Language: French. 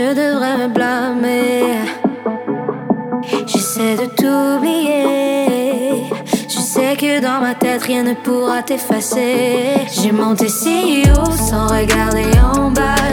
je devrais me blâmer. J'essaie de t'oublier. Je sais que dans ma tête rien ne pourra t'effacer. J'ai monté si haut sans regarder en bas.